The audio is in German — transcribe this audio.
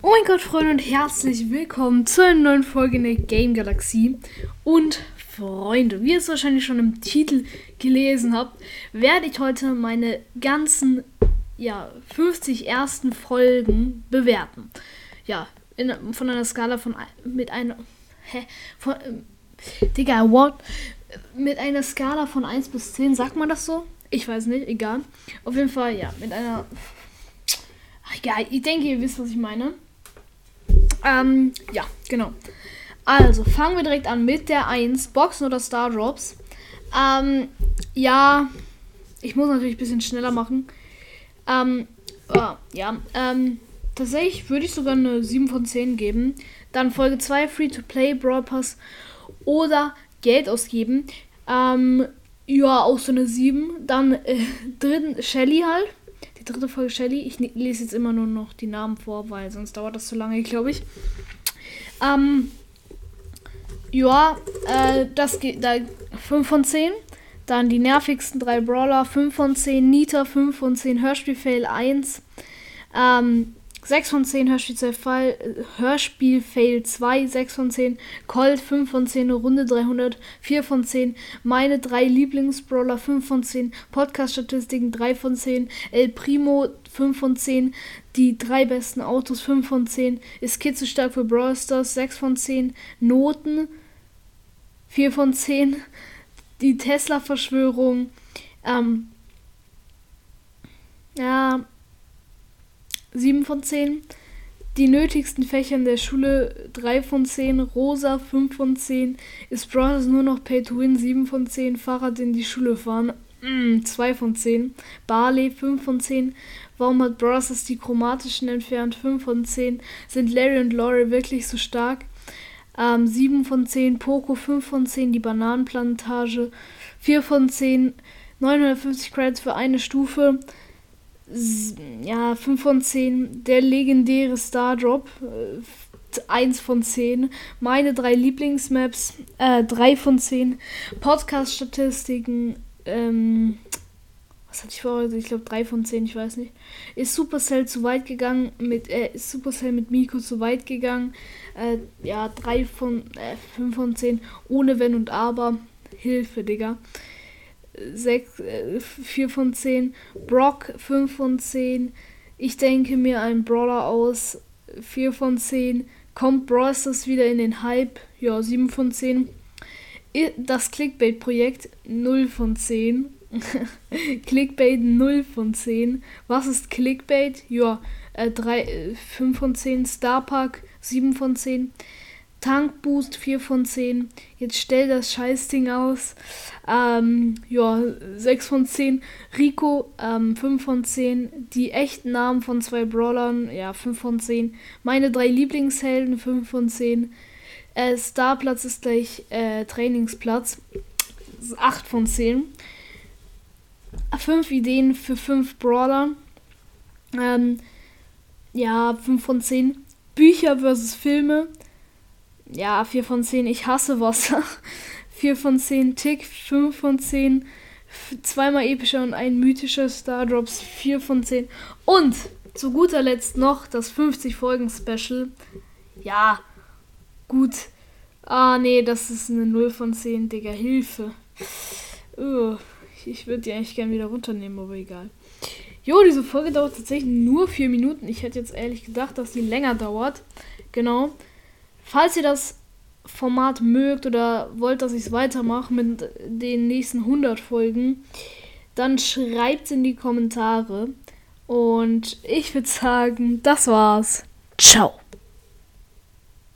Oh mein Gott, Freunde, und herzlich willkommen zu einer neuen Folge in der Game Galaxie. Und Freunde, wie ihr es wahrscheinlich schon im Titel gelesen habt, werde ich heute meine ganzen 50 ersten Folgen bewerten. Ja, von einer Skala von mit einer mit einer Skala von 1 bis 10, sagt man das so? Ich weiß nicht, egal. Auf jeden Fall, ja, mit einer... ich denke, ihr wisst, was ich meine. Ja, genau. Also, fangen wir direkt an mit der 1. Boxen oder Star Drops. Ich muss natürlich ein bisschen schneller machen. Tatsächlich würde ich sogar eine 7 von 10 geben. Dann Folge 2, Free-to-Play, Brawl Pass oder Geld ausgeben. Auch so eine 7. Dann dritten Shelly halt. Die dritte Folge Shelly. Ich lese jetzt immer nur noch die Namen vor, weil sonst dauert das zu lange, glaube ich. Das geht da 5 von 10. Dann die nervigsten 3 Brawler, 5 von 10. Nita, 5 von 10. Hörspiel-Fail 1. 6 von 10. Hörspiel-Fail 2. 6 von 10. Colt, 5 von 10. Runde 300. 4 von 10. Meine 3 Lieblingsbrawler, 5 von 10. Podcast-Statistiken, 3 von 10. El Primo, 5 von 10. Die 3 besten Autos, 5 von 10. Ist Kid zu stark für Brawl Stars, 6 von 10. Noten, 4 von 10. Die Tesla-Verschwörung, 7 von 10. Die nötigsten Fächer in der Schule, 3 von 10. Rosa, 5 von 10. Ist Brawl Stars nur noch Pay to Win, 7 von 10. Fahrrad in die Schule fahren, 2 von 10. Barley, 5 von 10. Warum hat Brawl Stars die chromatischen entfernt, 5 von 10. Sind Larry und Lori wirklich so stark? 7 von 10. Poco, 5 von 10. Die Bananenplantage, 4 von 10. 950 Credits für eine Stufe, 5 von 10. Der legendäre Star Drop, 1 von 10. Meine 3 Lieblingsmaps, 3 von 10. Podcast-Statistiken, was hatte ich vorher? Ich glaube 3 von 10, ich weiß nicht. Ist Supercell zu weit gegangen ist Supercell mit Miko zu weit gegangen? 5 von 10. Ohne Wenn und Aber. Hilfe, Digga. 4 von 10. Brock, 5 von 10. Ich denke mir einen Brawler aus. 4 von 10. Kommt Brawl Stars wieder in den Hype? 7 von 10. Das Clickbait-Projekt, 0 von 10. Clickbait, 0 von 10. Was ist Clickbait? 5 von 10. Starpark, 7 von 10. Tankboost, 4 von 10. Jetzt stell das Scheißding aus. 6 von 10. Rico, 5 von 10. Die echten Namen von 2 Brawlern, 5 von 10. Meine 3 Lieblingshelden, 5 von 10. Starplatz ist gleich Trainingsplatz, 8 von 10. 5 Ideen für 5 Brawler, 5 von 10. Bücher versus Filme, 4 von 10. Ich hasse Wasser, 4 von 10. Tick, 5 von 10. Zweimal epischer und ein mythischer Stardrops, 4 von 10. Und zu guter Letzt noch das 50-Folgen-Special. Gut. Das ist eine 0 von 10, Digga. Hilfe. Ich würde die eigentlich gerne wieder runternehmen, aber egal. Diese Folge dauert tatsächlich nur 4 Minuten. Ich hätte jetzt ehrlich gedacht, dass die länger dauert. Genau. Falls ihr das Format mögt oder wollt, dass ich es weitermache mit den nächsten 100 Folgen, dann schreibt es in die Kommentare. Und ich würde sagen, das war's. Ciao.